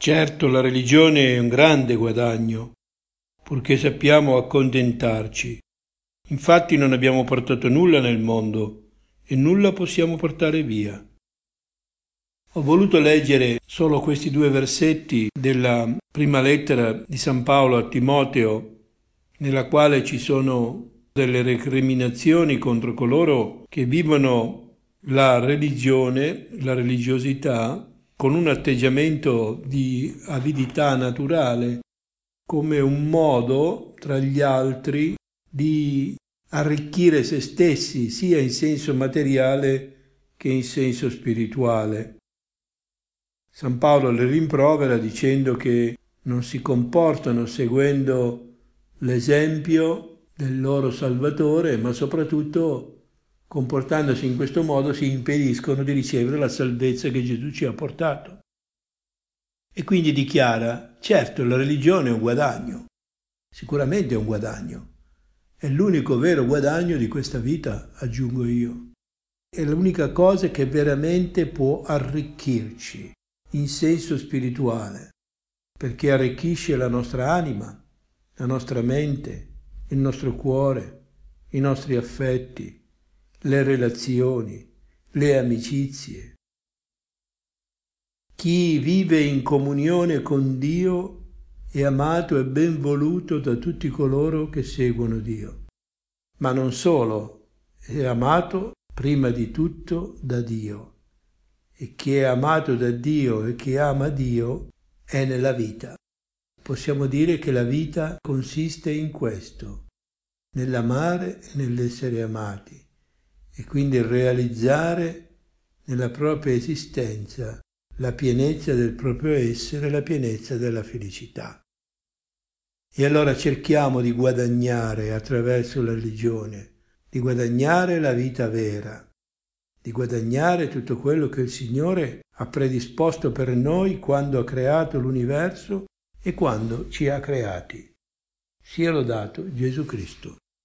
Certo, la religione è un grande guadagno, purché sappiamo accontentarci. Infatti non abbiamo portato nulla nel mondo e nulla possiamo portare via. Ho voluto leggere solo questi due versetti della prima lettera di San Paolo a Timoteo, nella quale ci sono delle recriminazioni contro coloro che vivono la religione, la religiosità, con un atteggiamento di avidità naturale, come un modo tra gli altri di arricchire se stessi, sia in senso materiale che in senso spirituale. San Paolo le rimprovera dicendo che non si comportano seguendo l'esempio del loro Salvatore, ma soprattutto comportandosi in questo modo si impediscono di ricevere la salvezza che Gesù ci ha portato. E quindi dichiara, certo, la religione è un guadagno, sicuramente è un guadagno, è l'unico vero guadagno di questa vita, aggiungo io. È l'unica cosa che veramente può arricchirci in senso spirituale, perché arricchisce la nostra anima, la nostra mente, il nostro cuore, i nostri affetti, le relazioni, le amicizie. Chi vive in comunione con Dio è amato e ben voluto da tutti coloro che seguono Dio. Ma non solo, è amato prima di tutto da Dio. E chi è amato da Dio e chi ama Dio è nella vita. Possiamo dire che la vita consiste in questo, nell'amare e nell'essere amati, e quindi realizzare nella propria esistenza la pienezza del proprio essere, la pienezza della felicità. E allora cerchiamo di guadagnare attraverso la religione, di guadagnare la vita vera, di guadagnare tutto quello che il Signore ha predisposto per noi quando ha creato l'universo e quando ci ha creati. Sia lodato Gesù Cristo.